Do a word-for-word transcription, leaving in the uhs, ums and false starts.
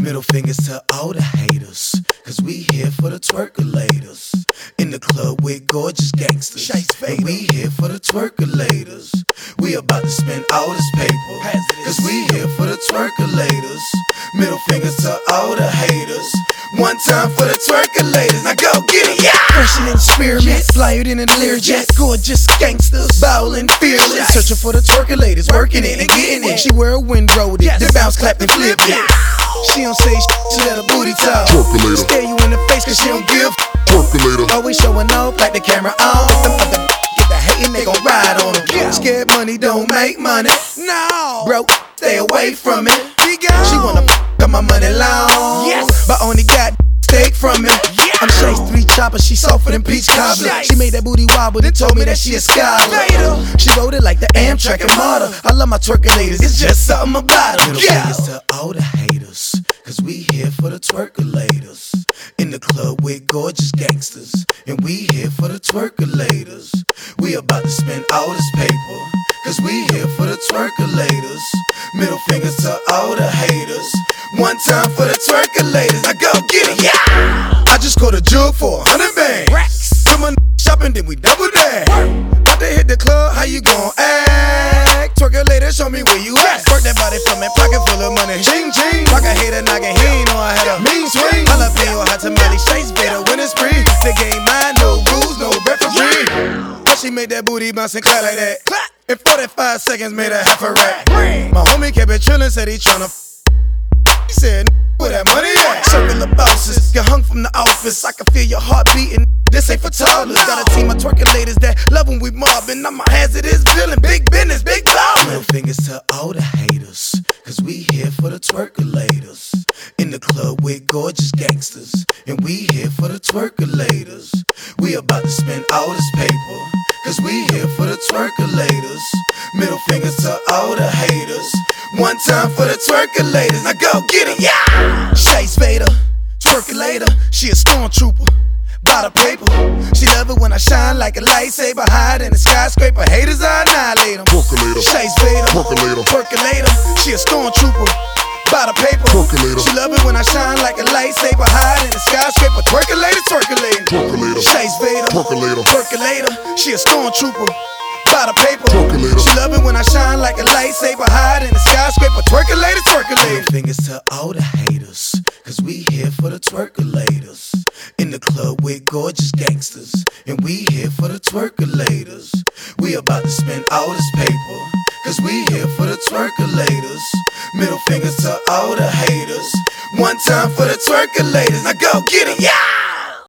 Middle fingers to all the haters, cause we here for the twerkulators. In the club with gorgeous gangsters, and we here for the twerkulators. We about to spend all this paper, cause we here for the twerkulators. Middle fingers to all the haters, one time for the twerkulators. Now go get it, yeah! Fresher than experiments, flyer than a Learjet. Gorgeous gangsters, bowling fearless, searching for the twerkulators, working it and getting it. She wear a windrow, yes. Then bounce, clap, and flip it. She don't say sh**, she let her booty talk. Twerkulator. Stare you in the face cause she don't give. Twerkulator. Always showing off like the camera on. If them other get the hatin', they gon' ride on them. Yeah. Scared money don't make money. No. Broke, stay away from it. She wanna cut my money long. Yes. But only got steak from it. Yeah. I'm Shay's three chopper, she softer than peach cobbler. She made that booty wobble, then told me that she a scholar. She wrote it like the Amtrak and Marta. I love my twerkulators, it's just something about them. Middle fingers to all the haters, cause we here for the twerkulators. In the club with gorgeous gangsters, and we here for the twerkulators. We about to spend all this paper, cause we here for the twerkulators. Middle fingers to all the haters, one time for the twerkulators. Now go get it, yeah! I just caught a jug for a hundred bands. Took my shopping, then we double that. About to hit the club, how you gon' act? Twerkulator, show me where you at. Work that body for me, pocket full of money. Ching ching, rock a hater, knockin', he ain't know I had a mean swing. Jalapeno, hot tamale, Chase better when it's free. The game mine, no rules, no referee. But she made that booty bounce and clap like that. In forty-five seconds, made a half a rack. My homie kept it trillin', said he tryna. He said, where that money at? Circle of bosses, get hung from the office. I can feel your heart beating. This ain't for toddlers. Got a team of twerkulators that love when we mobbing. I'm a hazardous villain, big business, big ballin'. Middle fingers to all the haters, cause we here for the twerkulators. In the club with gorgeous gangsters, and we here for the twerkulators. We about to spend all this paper, cause we here for the twerkulators. Middle fingers to all the haters, one time for the twerkulators. Now go get it, yeah! Chase Vader, twerkulator, she a stormtrooper. By the paper, she love it when I shine like a lightsaber. Hide in the skyscraper, haters I annihilate them. Twerkulator. Chase Vader, Twerkulator. twerkulator, she a stormtrooper. By the paper, Twerkulator. she love it when I shine like a lightsaber. Hide in the skyscraper, twerkulator, twerkulator. Twerkulator. Chase Vader, Twerkulator. twerkulator, she a stormtrooper. By the paper, Twerkulator. she love it when I shine like a lightsaber. Hide in the skyscraper, twerkulator, twerkulator. Fingers to all the haters, cause we here for the twerkulators. In the club with gorgeous gangsters, and we here for the twerkulators. We about to spend all this paper, cause we here for the twerkulators. Middle fingers to all the haters, one time for the twerkulators. Now go get it, yeah!